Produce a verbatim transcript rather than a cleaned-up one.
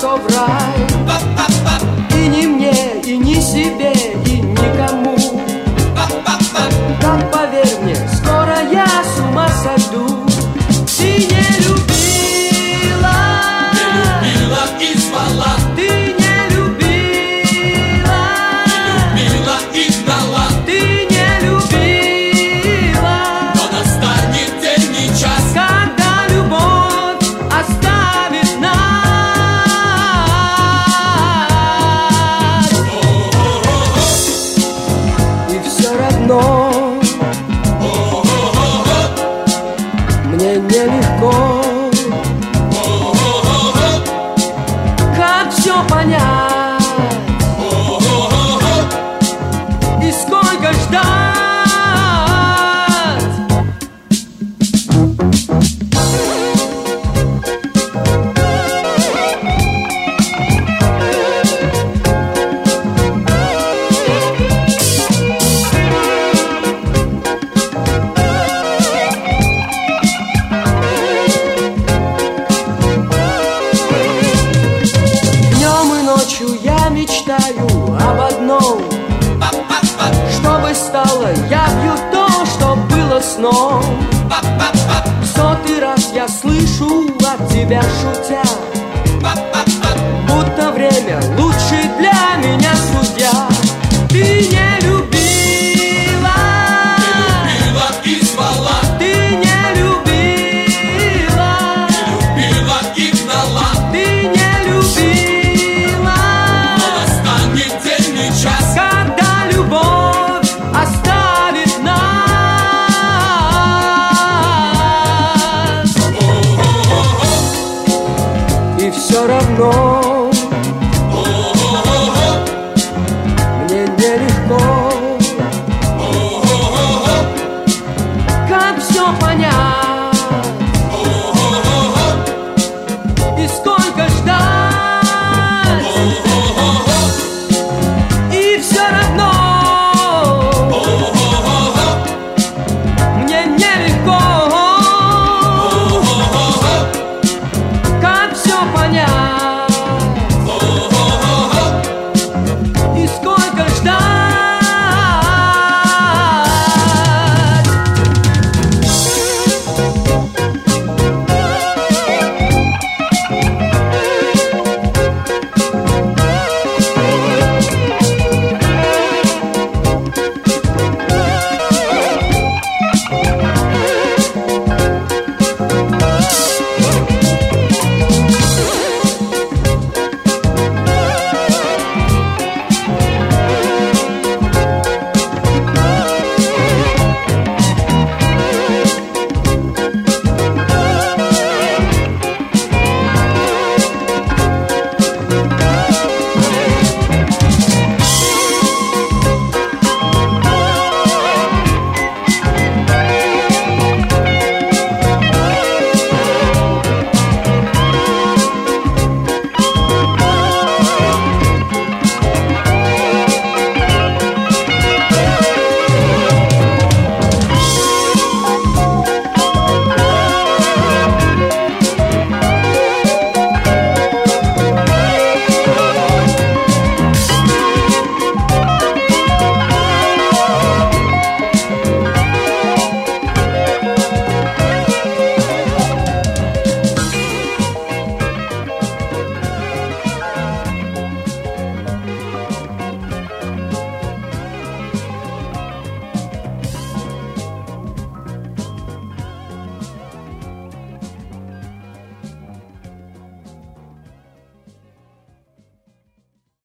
что в рай. И ни мне, и ни себе, и никому. Так поверь мне, скоро я с ума сойду. Ты не любила, не любила и звала. ты не любила, не любила и гнала. ты не любила. Но настанет день и час, Когда любовь оставит нас. И все равно мне нелегко, как все понять и сколько ждать. Днем и ночью я мечтаю об одном, чтобы стало явью то, что было сном. В сотый раз я слышу от тебя шутя, будто время лучший для меня судья.